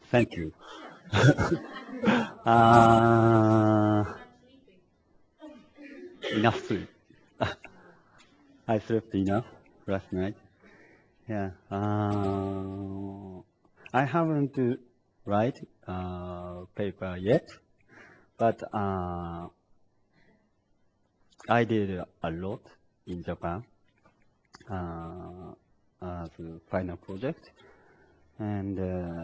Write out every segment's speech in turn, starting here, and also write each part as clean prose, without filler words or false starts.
Thank you. uh, enough sleep. I slept enough last night. Yeah. I haven't write paper yet, but I did a lot in Japan uh, as a final project, and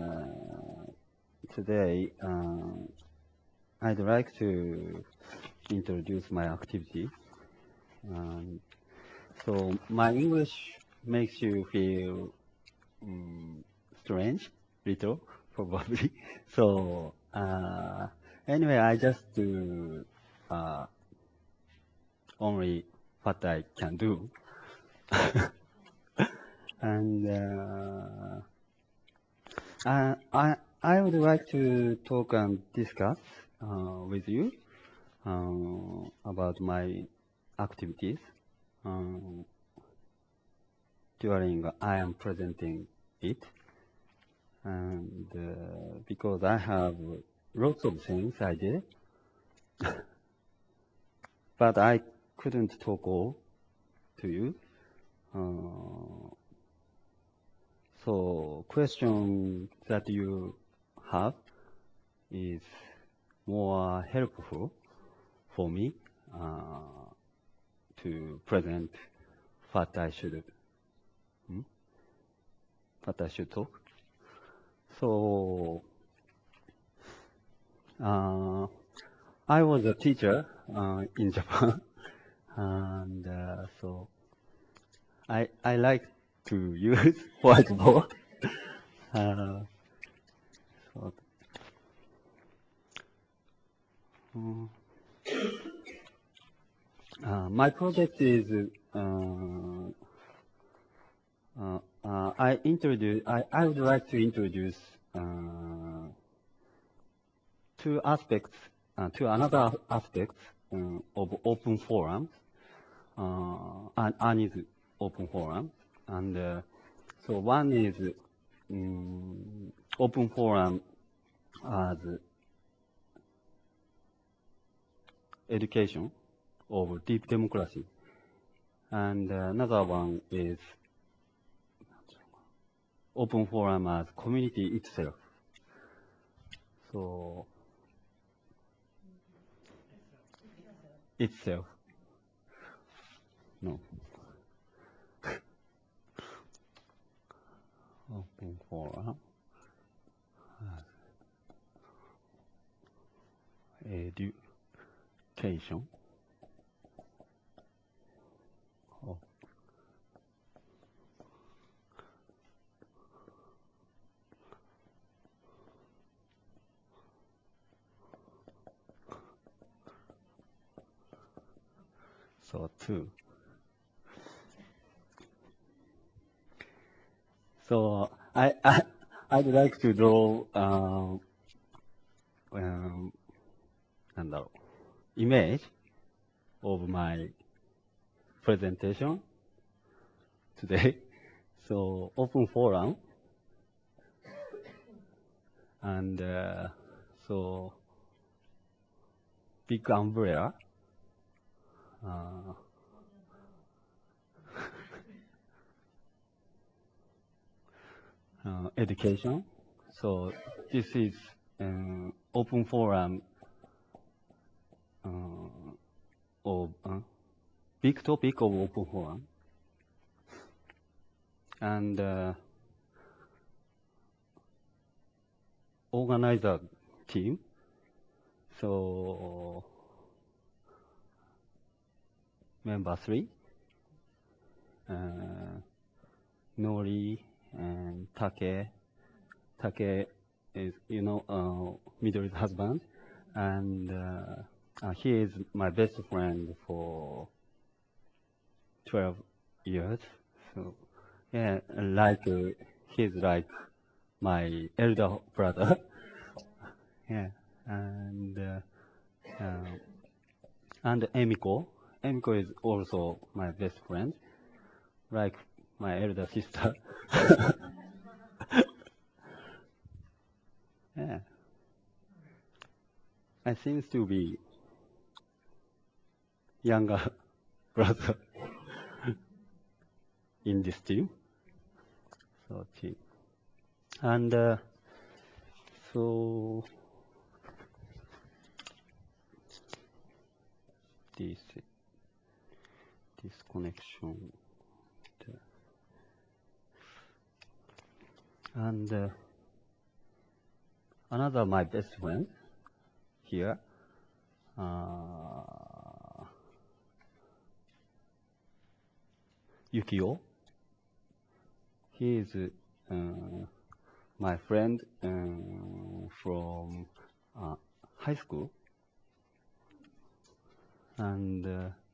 today I'd like to introduce my activity. Um, so my English makes you feel strange, little, probably. So anyway, I just do only what I can do, and I would like to talk and discuss with you about my activities um, during I am presenting it, and because I have lots of things I did, but I couldn't talk all to you. So question that you have is more helpful for me to present what I should what I should talk. So I was a teacher in Japan, and so I like to use whiteboard. Uh, so, my project is I would like to introduce two another aspects of open forums, and is open forum, and so one is open forum as education of deep democracy, and another one is open forum as community itself. So itself, no. Open forum education. Oh. So two. So I'd like to draw なんだろう image of my presentation today. So open forum, and so big umbrella, education. So this is open forum of big topic of open forum, and organizer team. So member three, Nori and Take. Take is, Midori's husband, and he is my best friend for 12 years. So, yeah, like he's like my elder brother. Yeah, and Emiko. Emiko is also my best friend, like my elder sister. I seems to be younger brother in this team. So team. And so this connection. And another my best friend here, Yukio. He is my friend from high school. And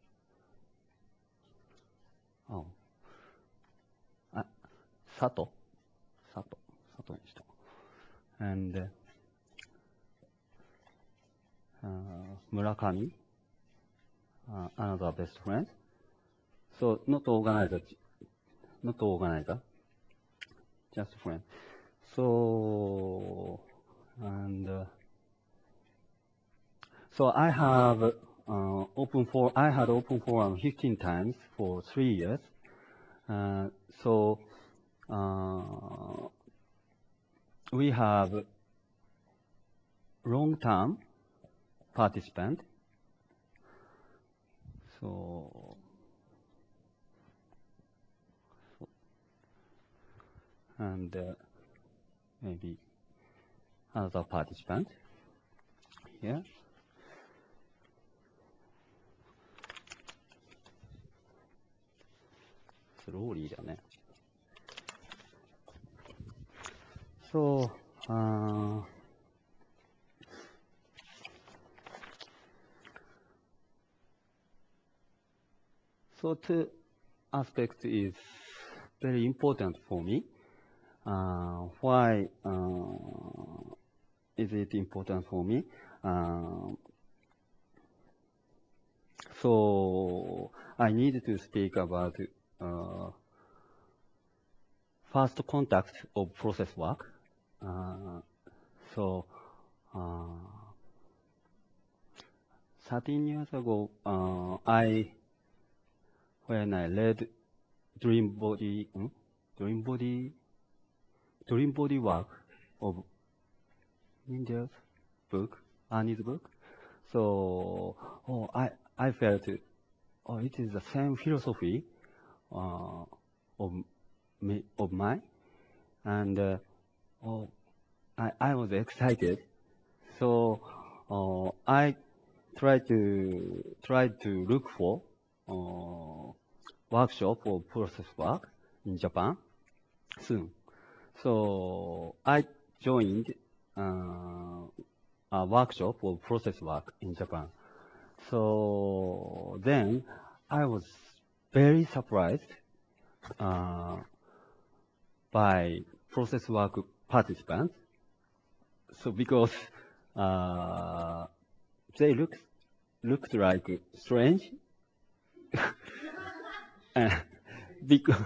Sato. Sato にした。And Murakami, another best friend. So not organizer, just friend. So and so I have I had open forum 15 times for 3 years. So we have long-term participant. So and maybe another participant here. Slowly だね。So so two aspects is very important for me. Why is it important for me? So I need to speak about first contact of process work. So 13 years ago, when I read Dream Body Work of India's book, Annie's book. So I felt it is the same philosophy of mine, and I was excited. So I tried to look for workshop or process work in Japan soon. So I joined a workshop of process work in Japan. So then I was very surprised by process work participants. So because they looked like strange, because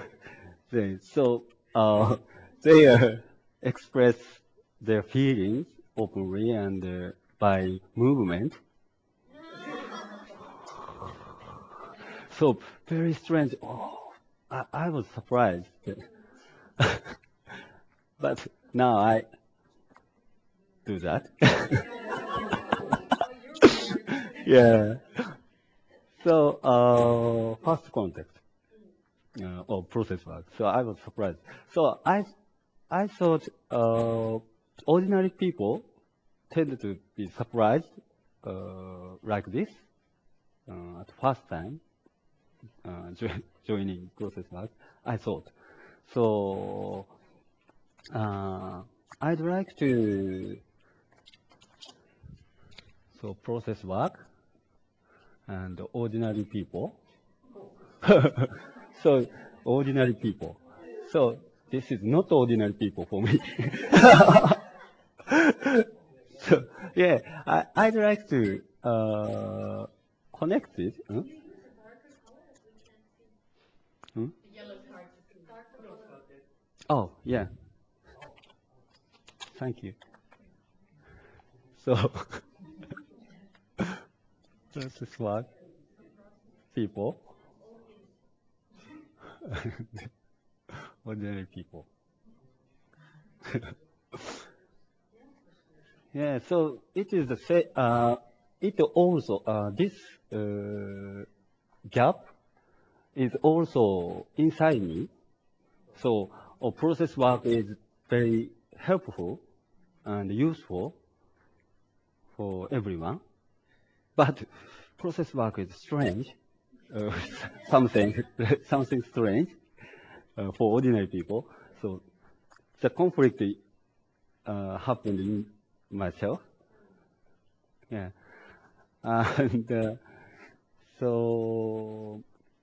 they express their feelings openly and by movement. So very strange. I was surprised. But now I do that. Yeah. So first contact of process work. So I was surprised. So I thought ordinary people tend to be surprised like this at first time joining process work. I thought. So I'd like to process work and ordinary people. So ordinary people. So this is not ordinary people for me. So yeah, I'd like to connect it. Oh yeah, thank you. So process work people, ordinary people. Yeah, so it is the it also this gap is also inside me. So process work is very helpful and useful for everyone. But process work is strange, uh, something something strange for ordinary people. So the conflict happened in myself. Yeah, and so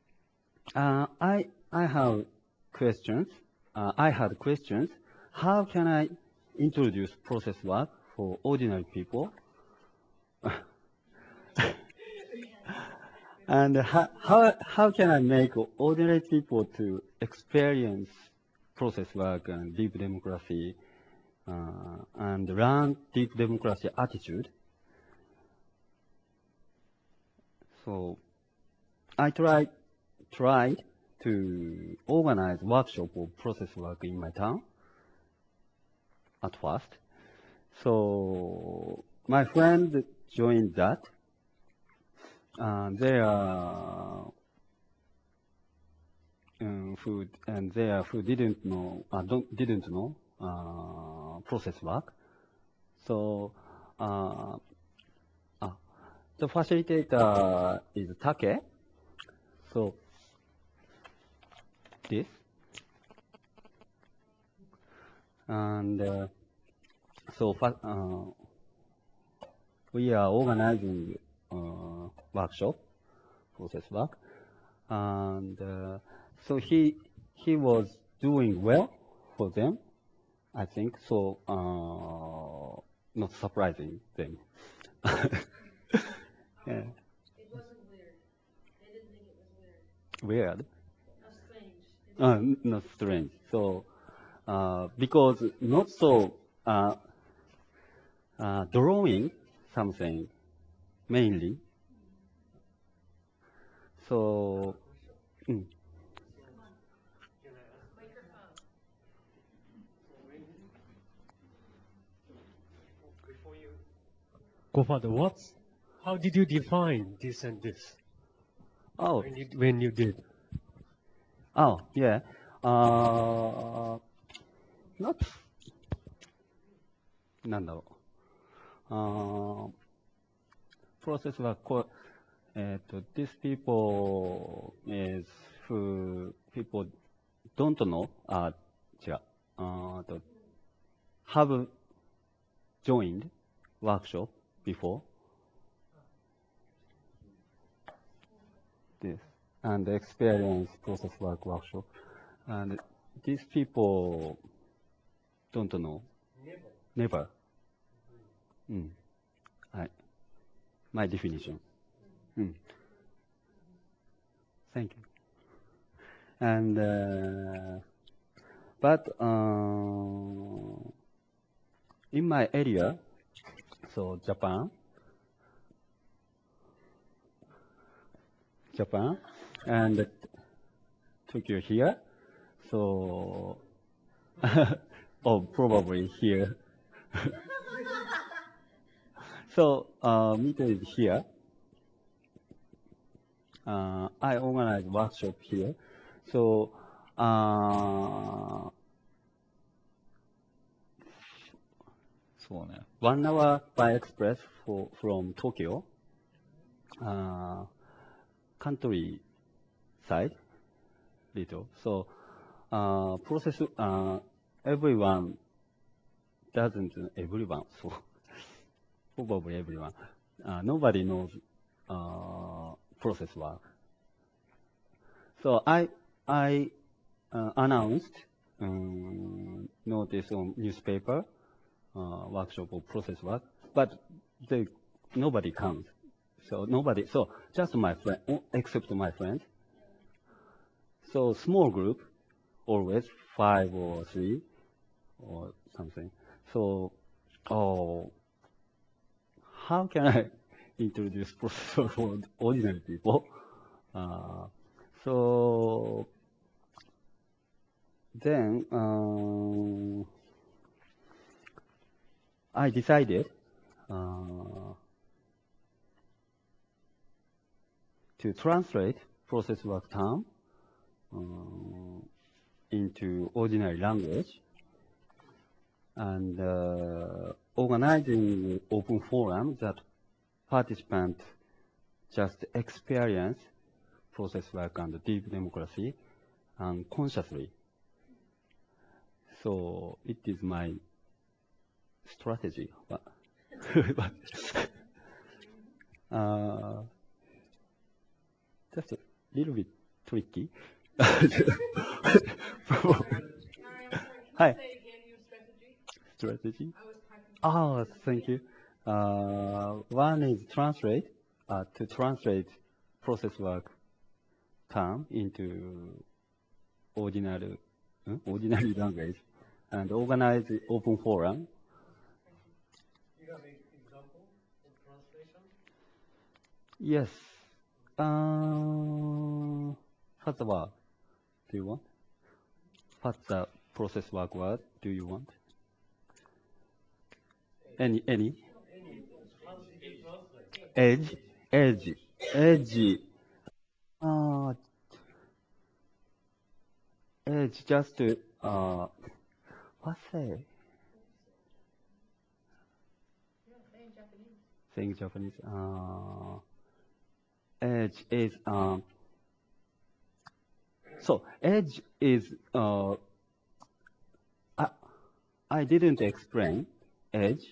I have questions. I had questions. How can I introduce process work for ordinary people? And how can I make ordinary people to experience process work and deep democracy and learn deep democracy attitude? So I tried to organize workshop of process work in my town at first. So my friend joined that. They are who didn't know process work. So uh, the facilitator is Take. So this and we are organizing workshop process work, and so he was doing well for them, I think. So not surprising them. Yeah. It wasn't weird. They didn't think it was weird. Weird. Or strange. They Not strange. So, because not so drawing something mainly. So, mm, Microphone. Before you go further, how did you define this and this oh, when you did? yeah. Not なんだろう。process はこう、these people is who people don't know, 違う。have joined workshop before this and experience process work workshop. And these people don't know. Never. My definition. Thank you. And but in my area, so Japan, and Tokyo here. So, probably here. So, Mito is here. I organize workshop here. So, so 1 hour by express from Tokyo, country side, little. So, process, everyone everyone, so probably everyone. Nobody knows process work. So I announced notice on newspaper workshop of process work, but nobody comes. So nobody. So just my friend, except my friend. So small group, always 5 or 3 or something. So, oh, how can I introduce process for ordinary people. So then I decided to translate process work term into ordinary language and organizing open forum that participants just experience process work and deep democracy and consciously. So it is my strategy, but, just a little bit tricky. Hi. Say again your strategy. Strategy. I was typing. Oh, thank you. One is to translate process work term into ordinary language and organize open forum. Do you have an example of translation? Yes. What's the word do you want? What's the process work word do you want? Any? How did you translate? Edge. Edge just to, what's say? Say in Japanese. Saying Japanese. Edge is, so edge is, I didn't explain edge.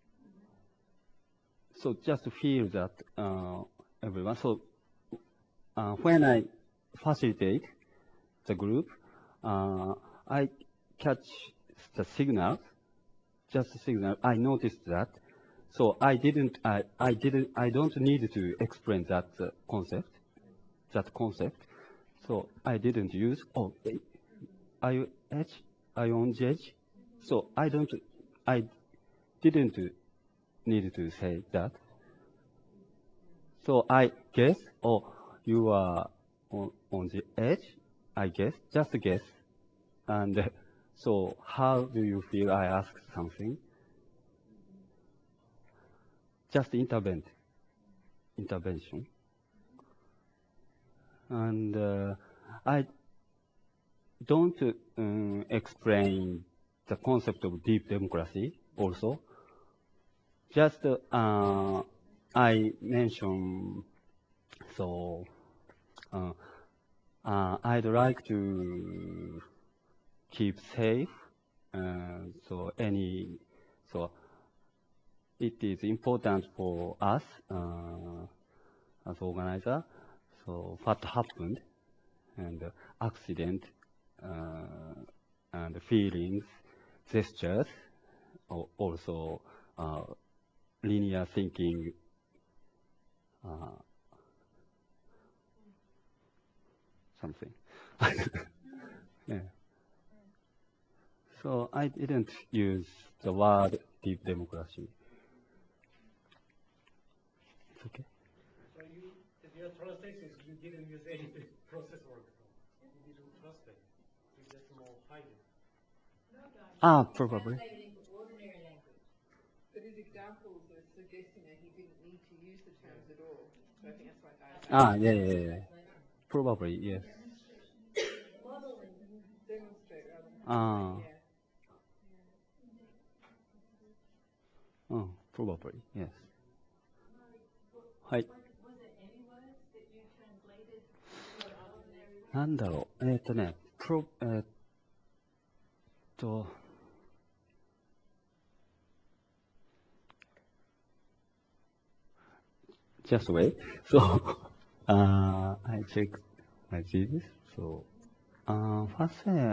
So just feel that everyone. So when I facilitate the group, I catch the signal, just the signal. I noticed that. So I don't need to explain that concept. So I didn't use, are you edge? Are you on edge? So I didn't need to say that. So I guess, you are on the edge, I guess, just guess. And so how do you feel? I asked something. Just intervention. And I don't explain the concept of deep democracy also. Just I mentioned, so I'd like to keep safe. So it is important for us as organizer. So what happened and accident and feelings, gestures, also linear thinking. Something. Yeah. So I didn't use the word deep democracy. It's okay. So your translations, you didn't use any process work. You didn't translate. You just more hide it. No, Don. Probably. Translated into ordinary language. But his examples are suggesting that he didn't need to use the terms at all. So I think that's why I Yeah. Probably, yes. Modeling. demonstrate rather than Ah. yeah. Probably, yes. Was はい。 it any words that you translated from ordinary language? なんだろう。just wait. So, I check my Jesus. So, first,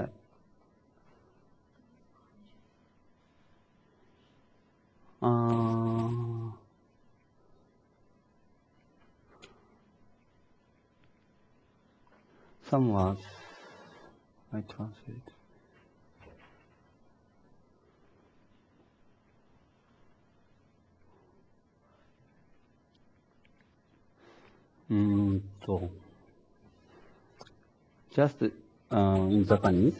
some words I translate. just in Japanese,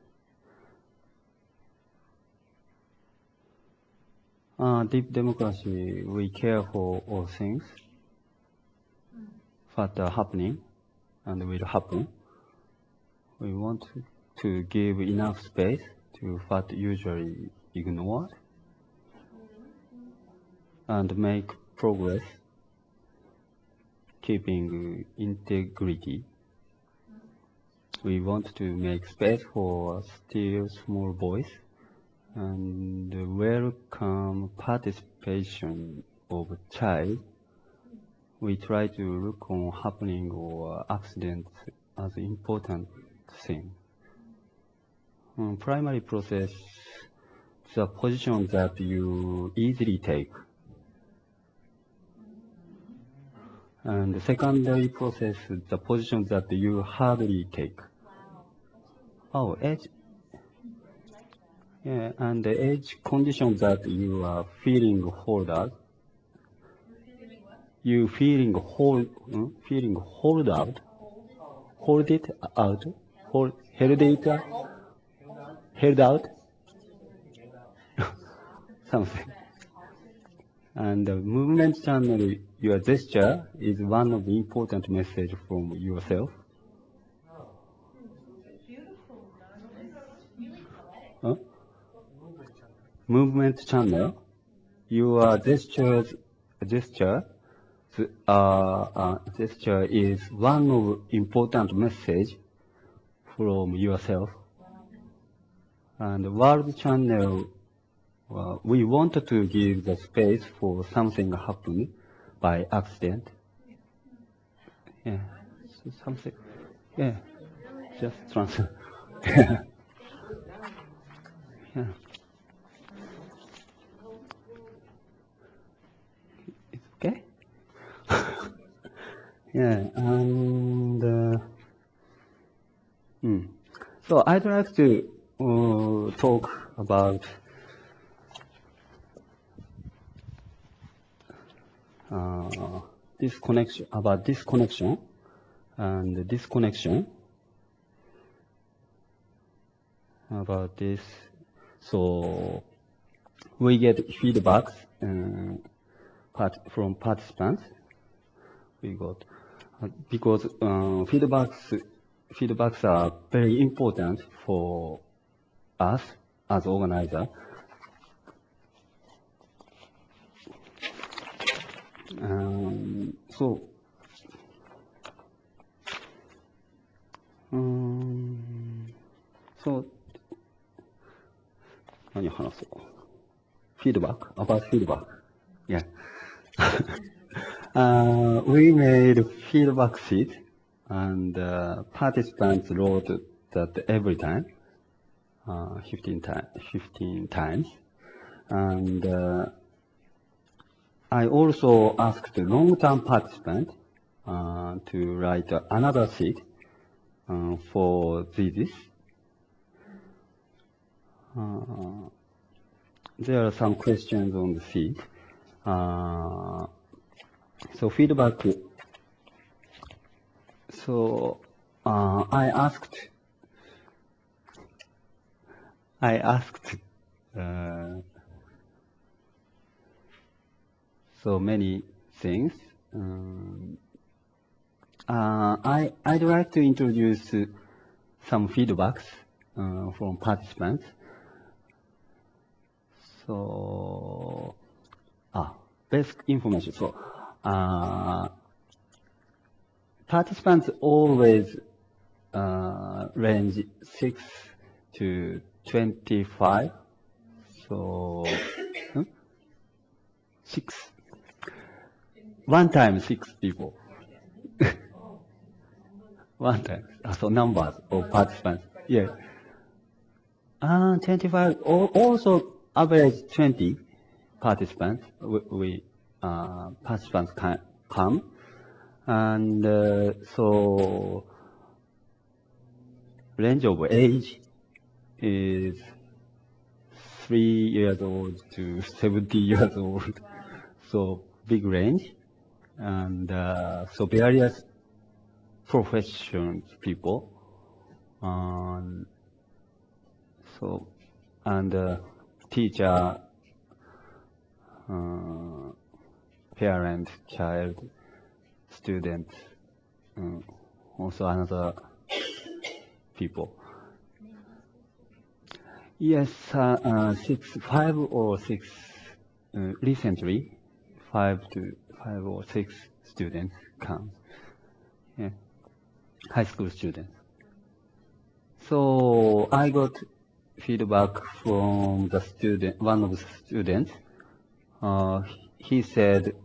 deep democracy, we care for all things that are happening and will happen. We want to give enough space to what usually ignored and make progress, keeping integrity. We want to make space for still small voice and welcome participation of child. We try to look on happening or accidents as important thing. Primary process, the position that you easily take. And the secondary process, the position that you hardly take. Oh, age. Yeah, and the age condition that you are feeling hold out. You feeling hold out, hold it out, held it out, held out, something. And the movement channel, your gesture is one of the important message from yourself. Huh? Movement channel, your gesture is one of important message from yourself. And world channel, we wanted to give the space for something happen by accident. Yeah, so something. Yeah, just transfer. Yeah. It's okay. Yeah, and so I'd like to talk about this connection, and this connection, about this. So we get feedbacks from participants. We got because feedbacks are very important for us as organizer. So 何話そう Feedback? About feedback. Yeah. We made feedback sheet and participants wrote that every time, 15 times. And I also asked the long-term participant to write another sheet for this. There are some questions on the sheet. So feedback. So I asked so many things. I'd like to introduce some feedbacks from participants. So, basic information. So, participants always range 6 to 25. So, 6. One time 6 people. One time. So numbers of participants. Yeah. 25. Also average 20 participants. Participants can come. And so range of age is 3 years old to 70 years old. So big range. and so various professions people, so and teacher, parent, child, student, also another people. Yes, five or six recently, five or six students come. Yeah, high school students. So I got feedback from the student, one of the students. He said,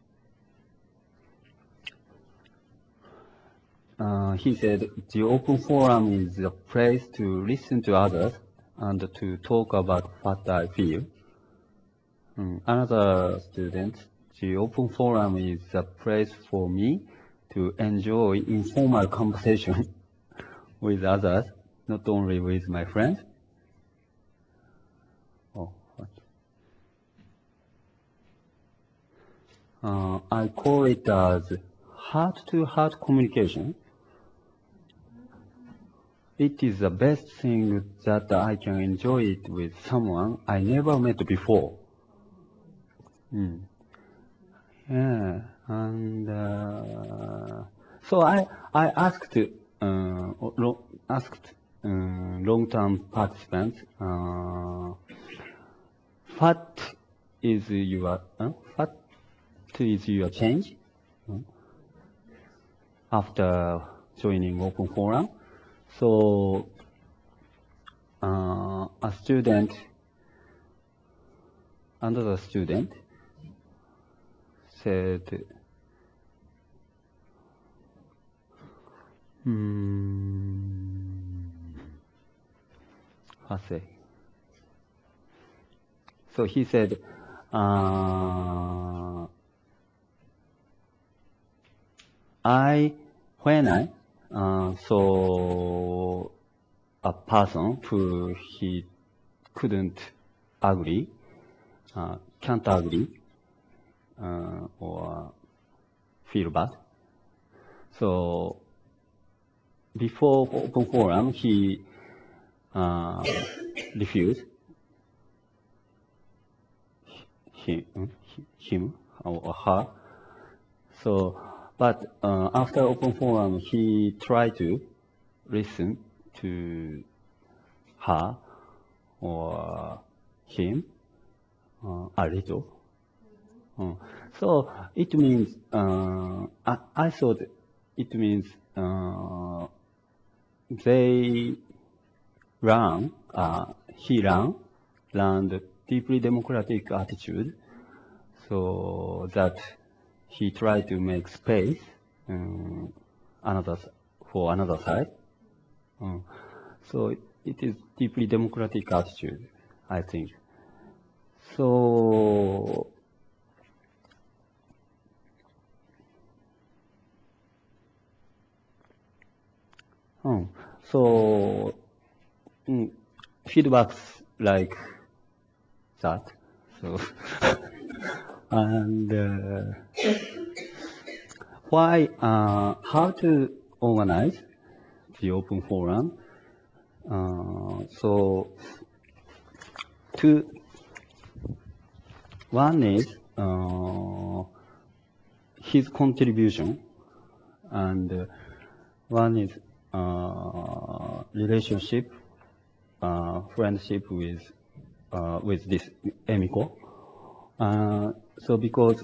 the open forum is a place to listen to others and to talk about what I feel. Another student, the open forum is a place for me to enjoy informal conversation with others, not only with my friends. Oh, what? I call it as heart-to-heart communication. It is the best thing that I can enjoy it with someone I never met before. Yeah, and so I asked long-term participants, what is your change after joining Open Forum? So a student, another student said, what say? So he said, when I saw a person who he couldn't agree, can't agree, or feel bad. So before Open Forum, he refused him or her. So, but after Open Forum, he tried to listen to her or him a little. So it means I thought it means they learned deeply democratic attitude, so that he tried to make space for another side. So it is deeply democratic attitude, I think. So feedbacks like that. So and how to organize the open forum? So one is his contribution, and one is relationship, friendship with this Emiko. So because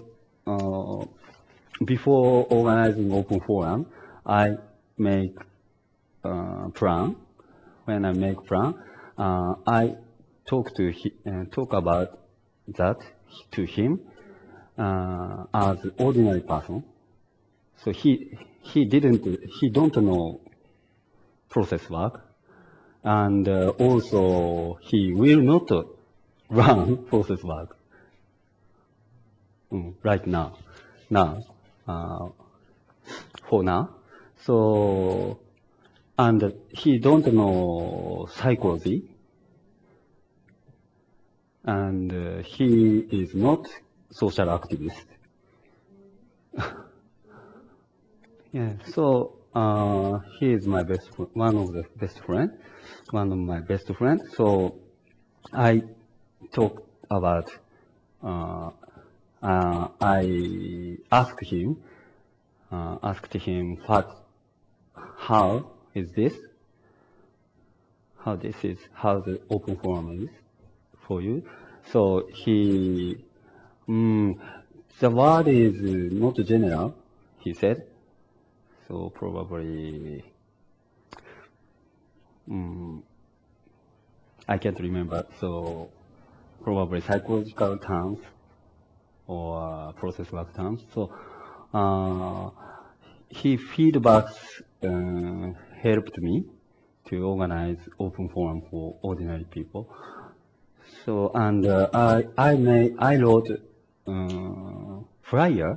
before organizing open forum, I make plan. When I make plan, I talk about that to him as ordinary person. So he don't know process work, and also he will not run process work right now. For now. So, and he don't know psychology, and he is not social activist. Yeah. So he is my one of the best friend, one of my best friends. So I talked about. I asked him how is this? How the open forum is for you? So the word is not general, he said. So probably, I can't remember. So probably psychological terms or process work terms. So he feedbacks helped me to organize open forum for ordinary people. So and I wrote flyer.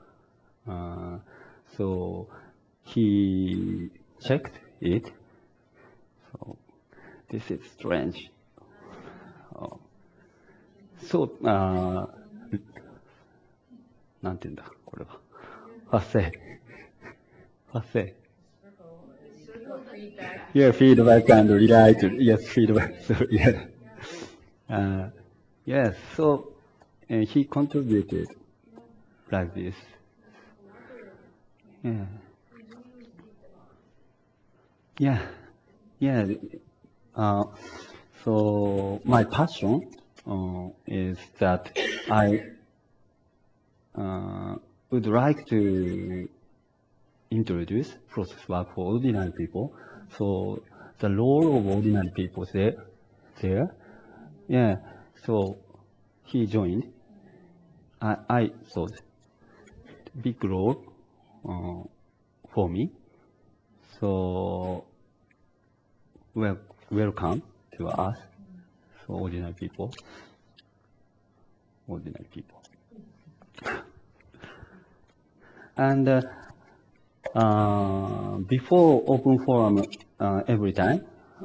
So he checked it. So this is strange. So なんて言うんだこれは発生 Yeah, feedback and relate. Yes, feedback. So, yeah. Yes, so he contributed like this. Yeah. Yeah. Yeah. So my passion is that I would like to introduce process work for ordinary people. So the role of ordinary people there. Yeah. So he joined. I thought big role for me. So welcome to us, so ordinary people. And before open forum every time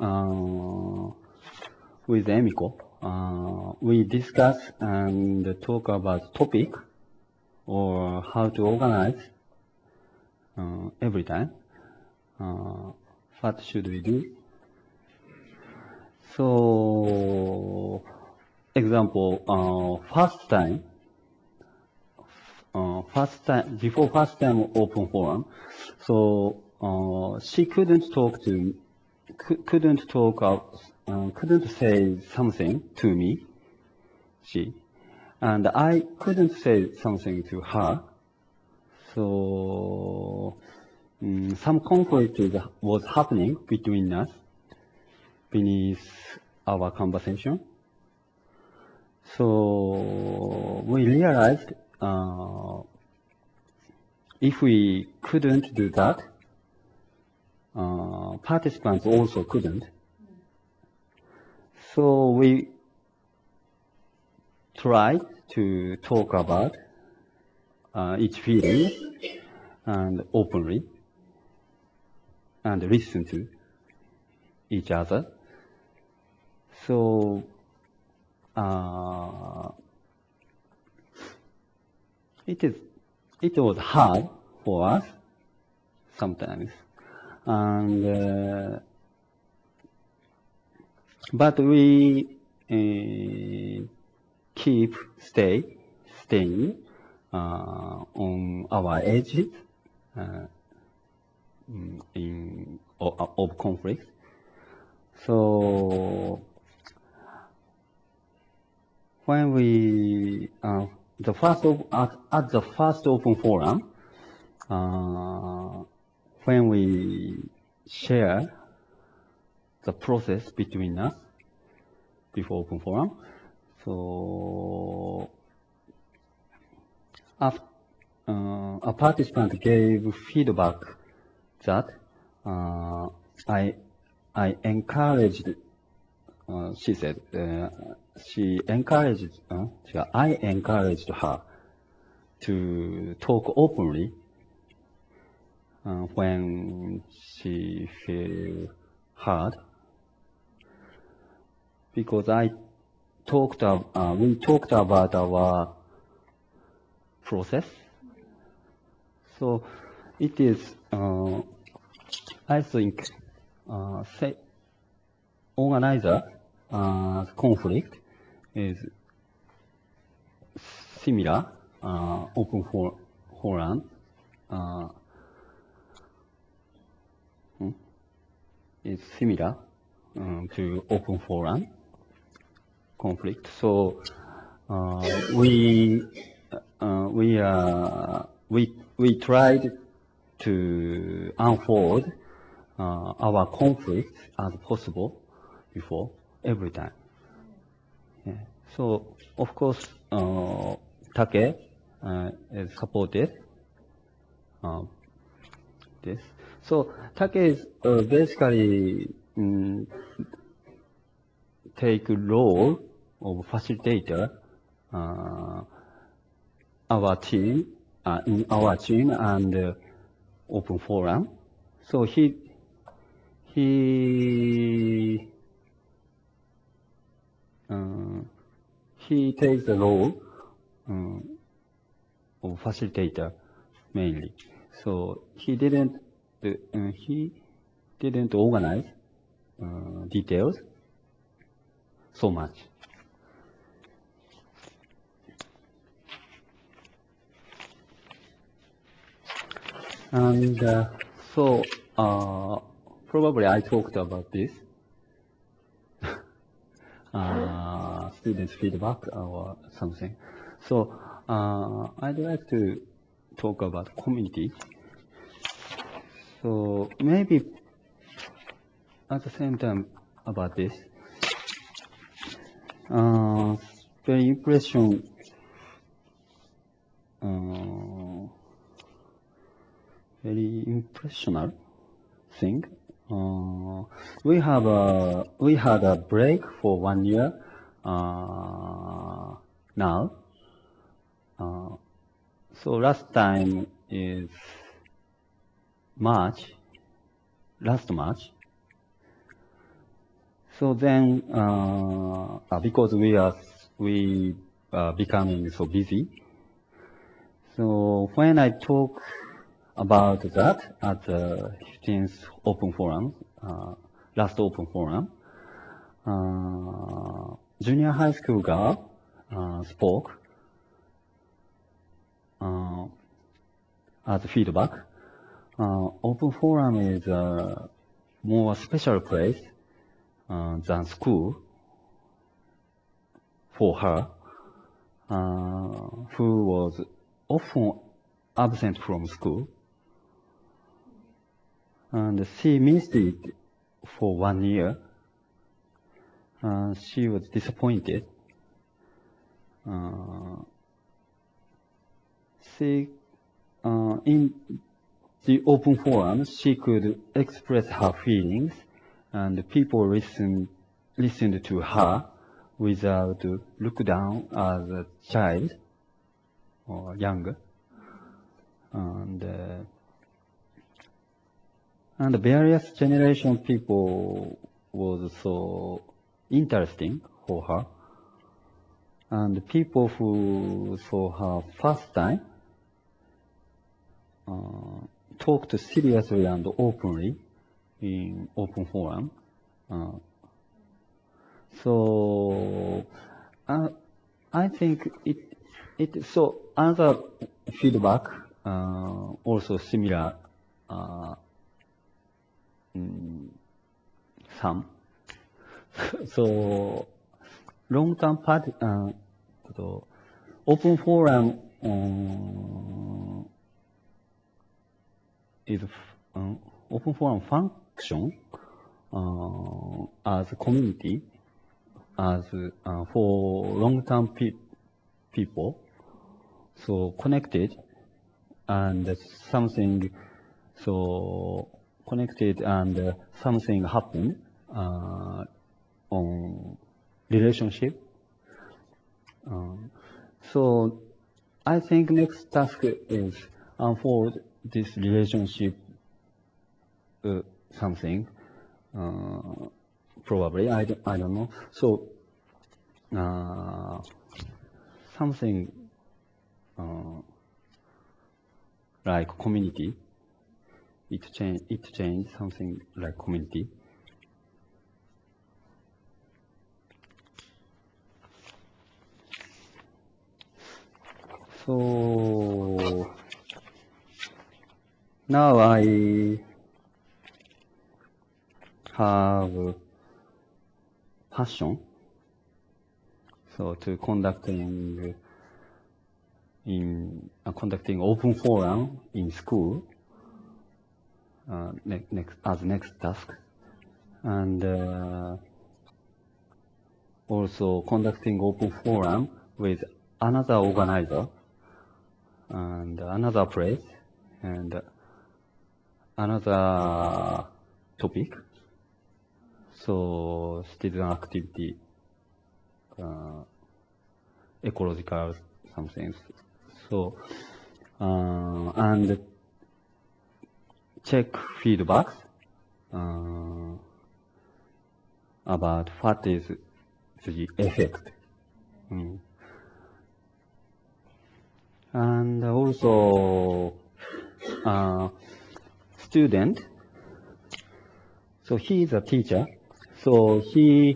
with Emiko, we discuss and talk about topic or how to organize every time. What should we do? So, example, before first time open forum, so she couldn't say something to me, and I couldn't say something to her. So some conflict was happening between us beneath our conversation. So we realized if we couldn't do that, participants also couldn't. So we tried to talk about each feeling and openly and listen to each other. So it was hard for us sometimes, and but we keep staying on our edges of conflict. So when we at the first open forum, when we share the process between us before open forum, so a participant gave feedback that I encouraged. She said I encouraged her to talk openly when she feel hard, because we talked about our process. So it is, I think, say, organizer conflict is similar, open forum, is similar to open forum conflict. So we tried to unfold our conflict as possible before every time. Yeah. So of course, Take is supported this. So Take is basically take role of facilitator our team in our team and open forum. So he takes the role of facilitator mainly. So he didn't organize details so much. And so probably I talked about this students' feedback or something. So I'd like to talk about community. So maybe at the same time about this, very impressional thing. We had a break for 1 year now. So last time is last March. So then, because we are becoming so busy. So when I talk about that at the 15th Open Forum, last Open Forum, junior high school girl spoke as feedback. Open Forum is a more special place than school for her, who was often absent from school. And she missed it for 1 year. She was disappointed. In the open forum, she could express her feelings, and people listened to her without look down as a child or younger. And various generation people was so interesting for her. And the people who saw her first time talked seriously and openly in open forum. So I think so other feedback also similar some. So long-term open forum is open forum function as a community, as for long-term people, so connected and something happened on relationship. So I think next task is unfold this relationship something. Probably I don't know. So something like community it changed something like community. So now I have passion to conducting open forum in school next task, and also conducting open forum with another organizer and another place and another topic. So citizen activity, ecological something. So and check feedbacks about what is the effect. And also student. So he is a teacher. So he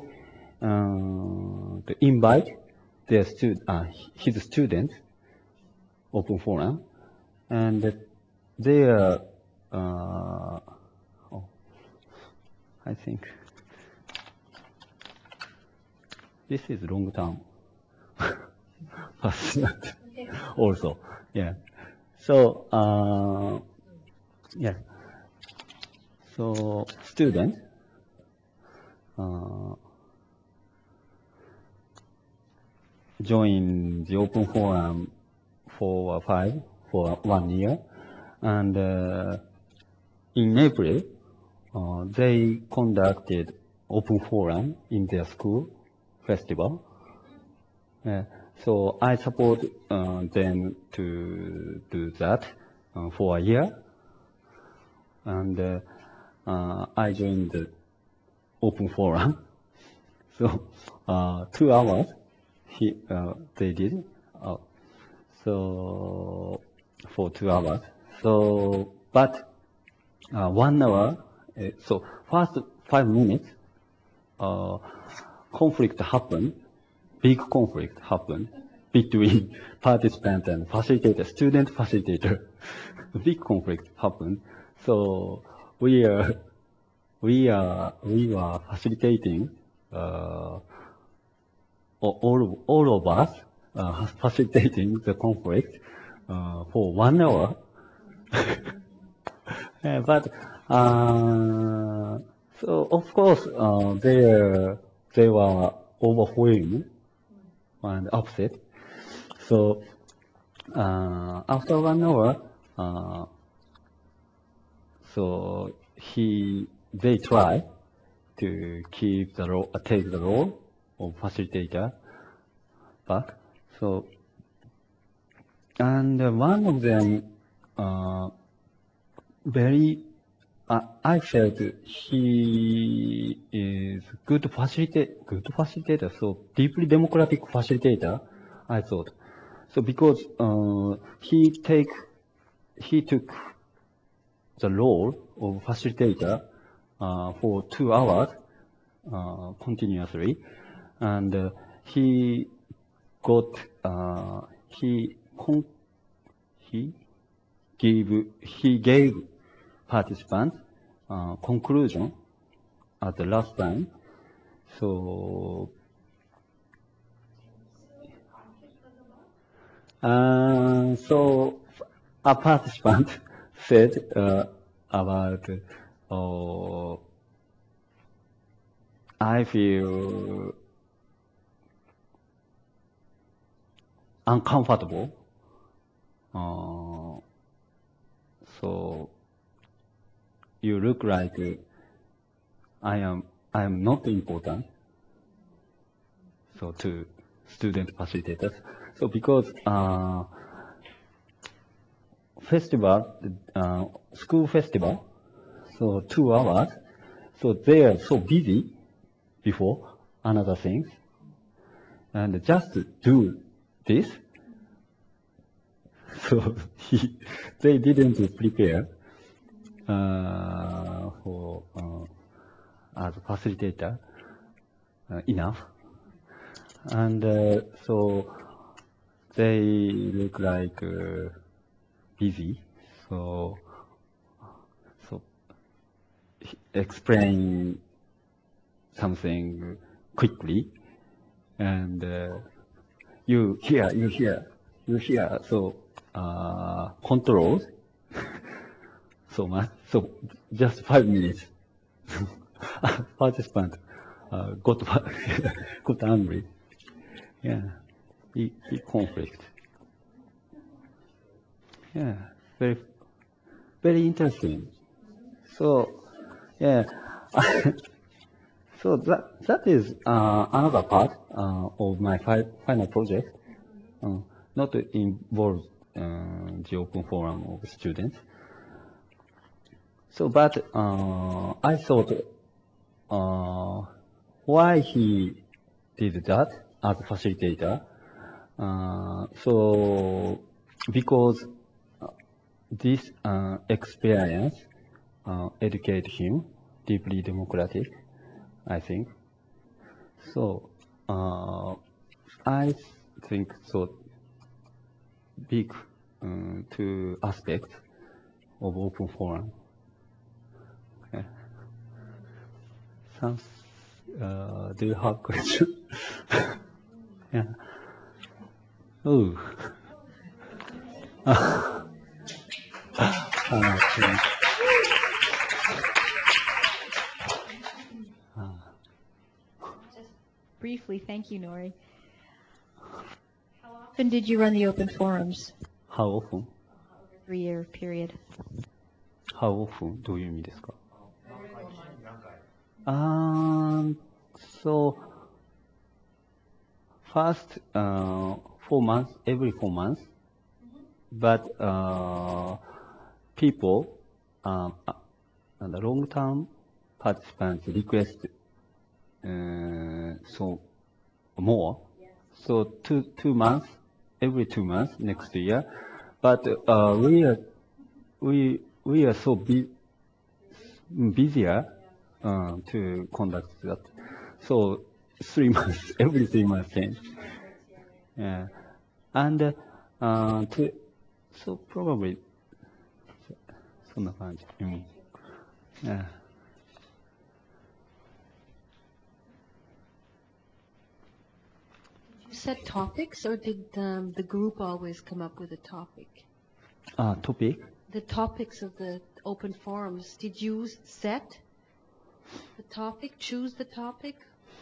invite his students open forum, and they are. I think this is long term. Also, yeah. So yeah. So student join the open forum for 1 year, and in April they conducted open forum in their school festival. So I support them to do that for a year, and I joined the open forum. So 2 hours they did. So for 2 hours. So but 1 hour. So first 5 minutes conflict happened. Big conflict happened between participant and facilitator, student facilitator. Big conflict happened. So we were facilitating all of us facilitating the conflict for 1 hour. But so of course they were overwhelmed and upset. So after 1 hour, so they try to take the role of facilitator back. So and one of them I felt he is good facilitator, so deeply democratic facilitator, I thought. So because he took the role of facilitator for 2 hours continuously, and he gave participants conclusion at the last time. So so a participant said about I feel uncomfortable. So you look like I am not important. So to student facilitators. So because school festival, so 2 hours. So they are so busy before another things, and just do this. So they didn't prepare. for as a facilitator enough, and so they look like busy. So explain something quickly, and you hear. So control so much. So just 5 minutes. Participant got angry. Yeah, he conflict. Yeah, very interesting. So yeah, so that is another part of my final project. Not involve the open forum of students. So, but I thought why he did that as a facilitator. So, because this experience educate him deeply democratic, I think. So, I think so big two aspects of open forum. Okay. Some, do you have question? Yeah. Oh. Just briefly, thank you, Nori. How often did you run the open forums? How often? 3-year period. How often どういう意味ですか? So first 4 months, every 4 months, but people and the long-term participants request so more. So 2 months, every 2 months next year, but we are so busier to conduct that. So 3 months, every 3 months change. Yeah. And so probably そんな感じ。Yeah. You set topics, or did the group always come up with a topic? Topic? The topics of the open forums, did you set the topic, choose the topic?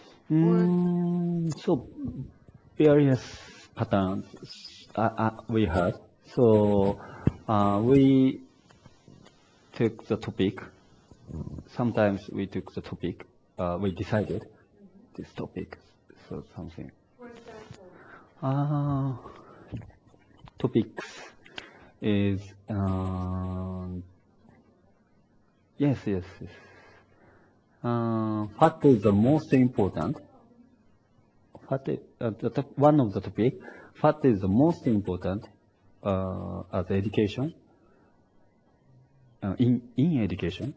So various patterns we had. So we took the topic. Sometimes we took the topic. We decided this topic. So something. Topics is yes. What is the most important? One of the topic. What is the most important as education? In education,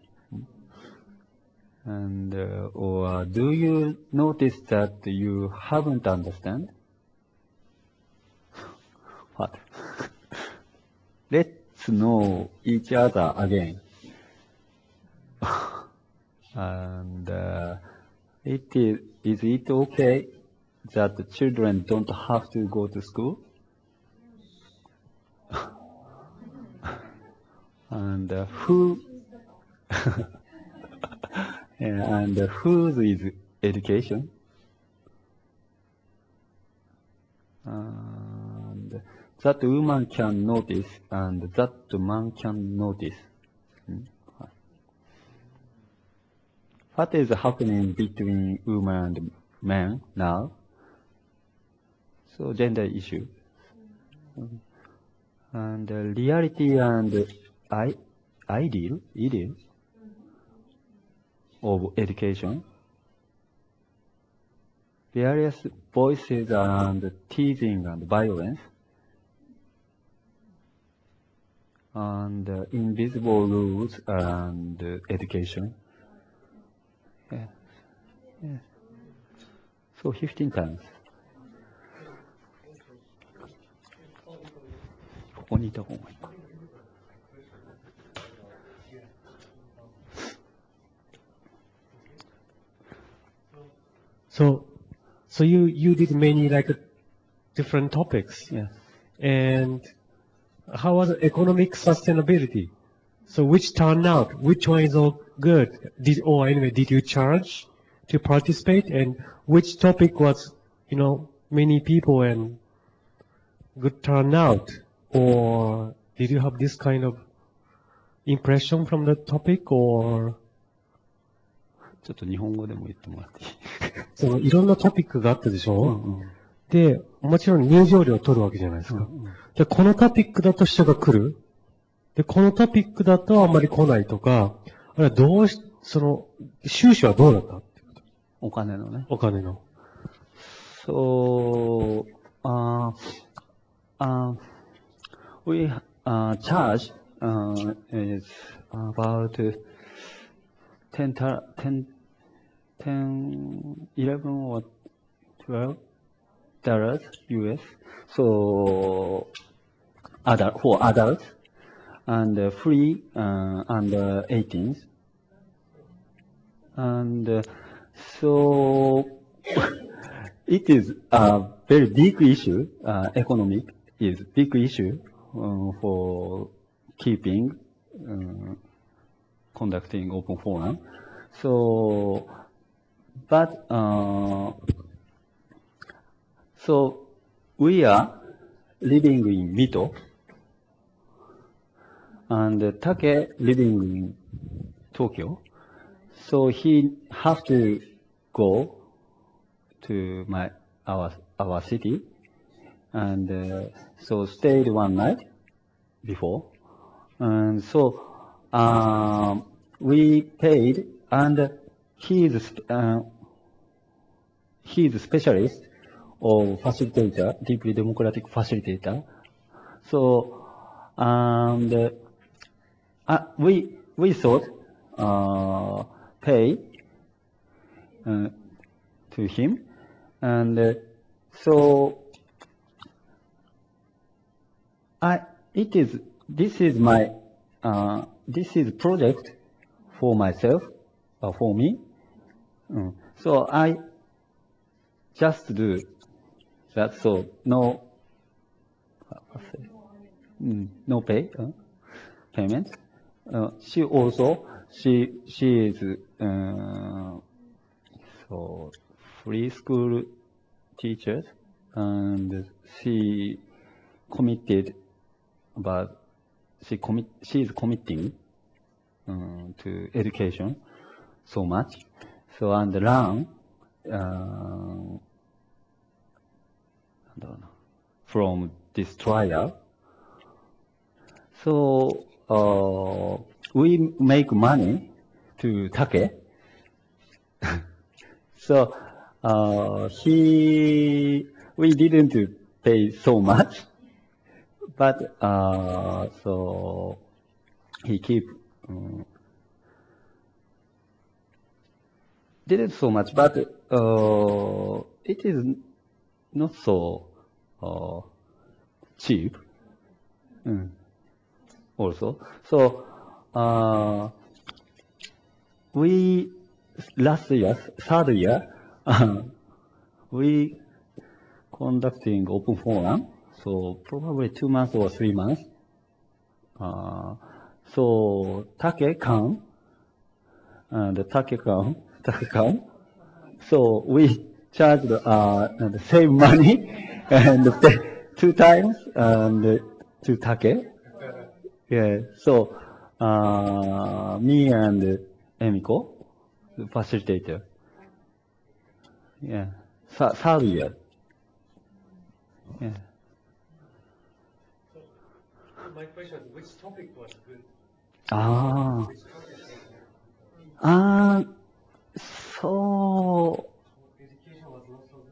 and or do you notice that you haven't understand? What? Let's know each other again. And is it okay that the children don't have to go to school? And who and whose is education? And that woman can notice, and that man can notice. What is happening between women and men now? So gender issue. And reality and ideal of education. Various voices and teasing and violence. and invisible rules and education. Yeah. Yeah. So 15 times. ここにいた方がいいか。 So you did many like different topics. Yeah. And how was economic sustainability? So which turned out? Which one is all good? Did you charge to participate? And which topic was, many people and good turnout? Or did you have this kind of impression from the topic? Or ちょっと日本語でも言ってもらっていい？ そのいろんなトピックがあったでしょ、 うんうん、 で、もちろん入場料を取るわけじゃないですか。 うんうん、 で、このトピックだと人が来る。で、このトピックだとあんまり来ないとか、あれは収支はどうだった？ お金のね。 お金の。 So, we charge is about 11 or 12 dollars US. So, for adults and free under 18s. And so, it is a very big issue. Economic is big issue for keeping, conducting open forum. So, but so we are living in Mito, and Take living in Tokyo. So he have to go to our city, and so stayed one night before, and so we paid, and he is a specialist or facilitator, deeply democratic facilitator. So and we thought pay to him, and so this is project for myself, for me. So I just do that. So no payment. She is so free school teachers, and she committed, but she is committing to education so much. So and learn from this trial. So we make money to Take. So we didn't pay so much, but so he didn't so much, but it is not so cheap. Also, so we last year, third year, we conducting open forum, so probably 2 months or 3 months. So Take come, and Take come. So we charged the same money and pay 2 times and to Take. Yeah. So me and Emiko, the facilitator. Yeah. Third year. Yeah. So my question is, which topic was good? So education was not so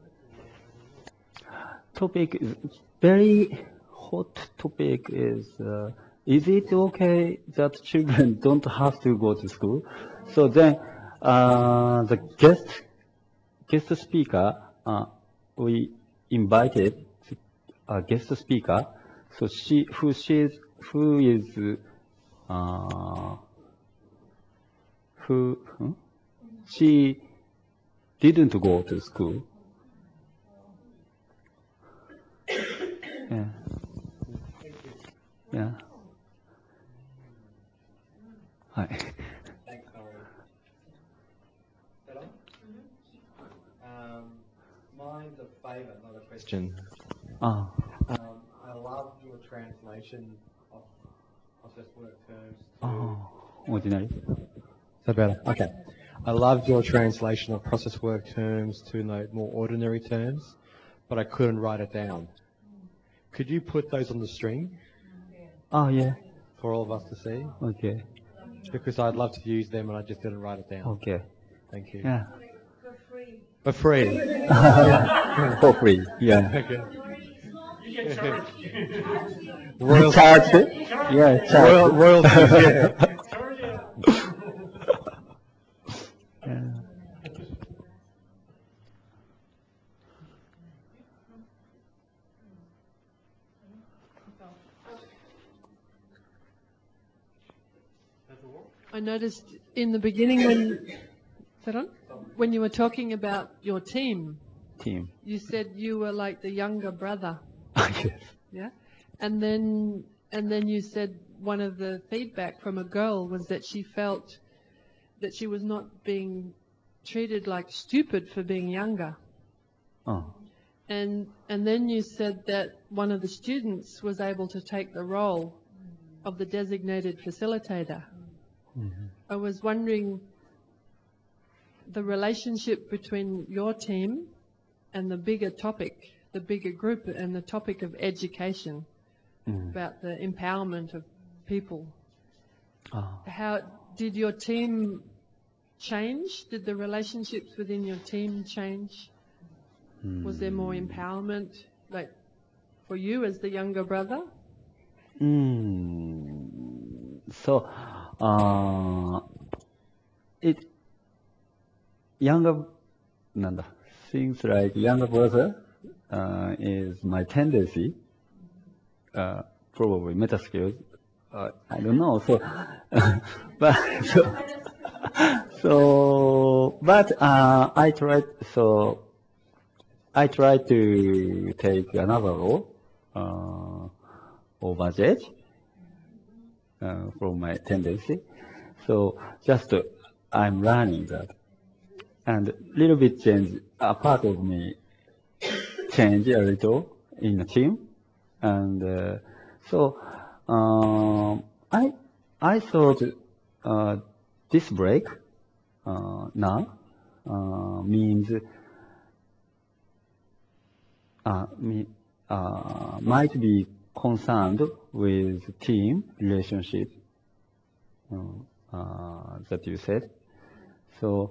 good. Topic is very hot topic is is it okay that children don't have to go to school? So then, the guest speaker, we invited a guest speaker. So who is, uh, she didn't go to school. Yeah. Yeah. Hi. Thanks, Nori. That on? Mine's a favour, not a question. Ah. I love your translation of process work terms to... Oh, ordinary. Is that better? Okay. I loved your translation of process work terms to more ordinary terms, but I couldn't write it down. Could you put those on the string Oh, yeah. for all of us to see? Okay. Because I'd love to use them and I just didn't write it down. Okay. Thank you. Yeah. For free. For free. Yeah. Okay. Charge? Yeah, charge. Royalties, yeah. Yeah. I noticed in the beginning when you were talking about your team, Team. you said you were like the younger brother, Yes. yeah? And then you said one of the feedback from a girl was that she felt that she was not being treated like stupid for being younger. Oh. And then you said that one of the students was able to take the role of the designated facilitator. I was wondering the relationship between your team and the bigger topic, the bigger group, and the topic of education, about the empowerment of people. Oh. How did your team change? Did the relationships within your team change? Was there more empowerment, like for you as the younger brother? So, it younger, things like younger brother is my tendency. Probably meta skills. I don't know. So, but but I tried. So I tried to take another role over Jet from my tendency. So just I'm learning that, and little bit change. A part of me change a little in the team, and so I thought this break now means might be concerned with team relationship that you said. So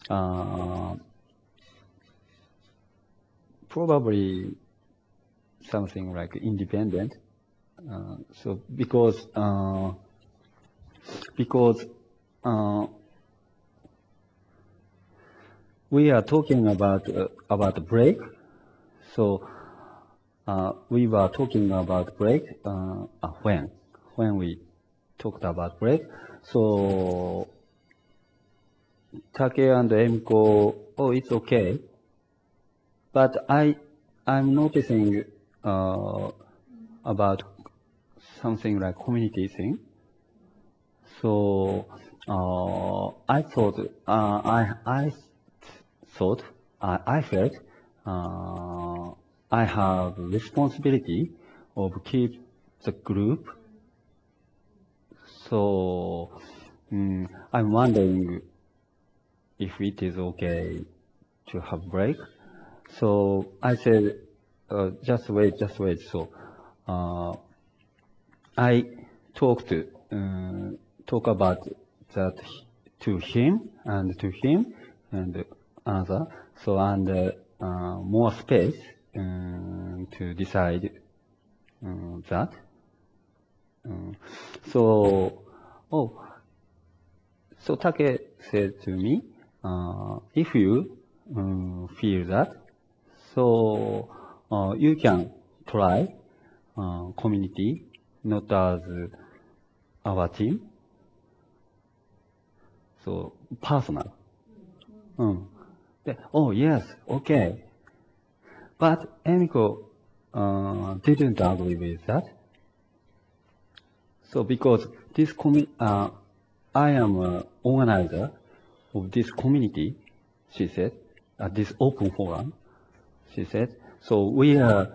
probably something like independent. So because we are talking about the break, so we were talking about break when we talked about break. So Take and Emiko, oh, it's okay. But I'm noticing about something like community thing. So I thought I felt I have responsibility of keep the group. So I'm wondering if it is okay to have break. So I said, just wait. So I talk about that to him and another. So more space to decide that. So, so Take said to me, if you feel that, so you can try community, not as our team, so personal. Oh yes, okay. But Emiko didn't agree with that. So because this I am an organizer of this community, she said, at this open forum, she said. So we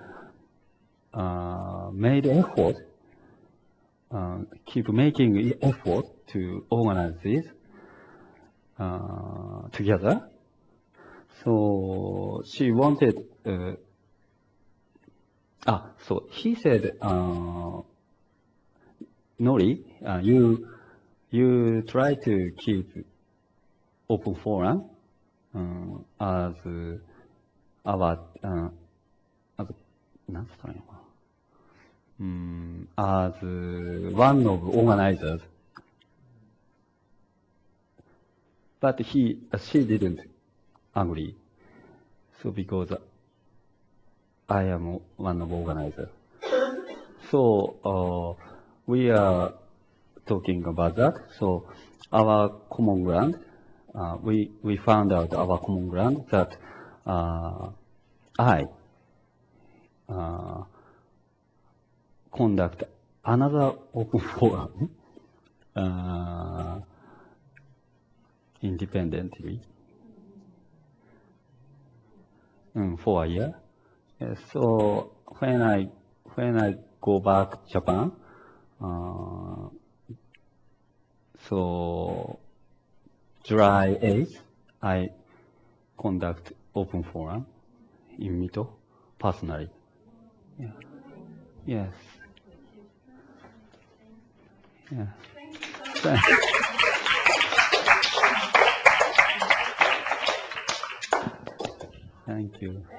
made effort, keep making effort to organize this together. So she wanted, so he said, Nori, you try to keep open forum as our, as one of organizers. But she didn't agree. So because I am one of organizers. So we are talking about that. So our common ground, we found out our common ground that I conduct another open forum independently for a year. So when I go back to Japan, so July 8th, I conduct open forum in Mito personally. Yeah. Yes. Yeah. Thank you.